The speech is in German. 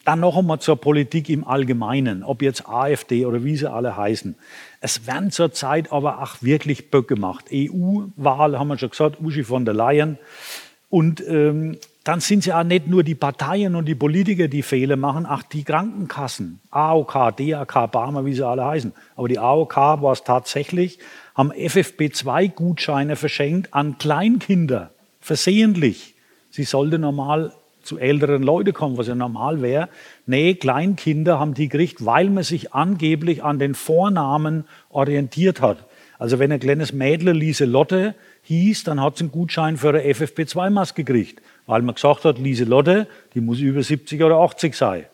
Dann noch einmal zur Politik im Allgemeinen, ob jetzt AfD oder wie sie alle heißen. Es werden zurzeit aber auch wirklich Böcke gemacht. EU-Wahl, haben wir schon gesagt, Uschi von der Leyen. Und dann sind es ja auch nicht nur die Parteien und die Politiker, die Fehler machen, auch die Krankenkassen, AOK, DAK, Barmer, wie sie alle heißen. Aber die AOK war es tatsächlich, haben FFP2-Gutscheine verschenkt an Kleinkinder, versehentlich. Sie sollte normal zu älteren Leuten kommen, was ja normal wäre. Nee, Kleinkinder haben die gekriegt, weil man sich angeblich an den Vornamen orientiert hat. Also wenn ein kleines Mädel Lieselotte hieß, dann hat sie einen Gutschein für eine FFP2-Maske gekriegt, weil man gesagt hat, Lieselotte, die muss über 70 oder 80 sein.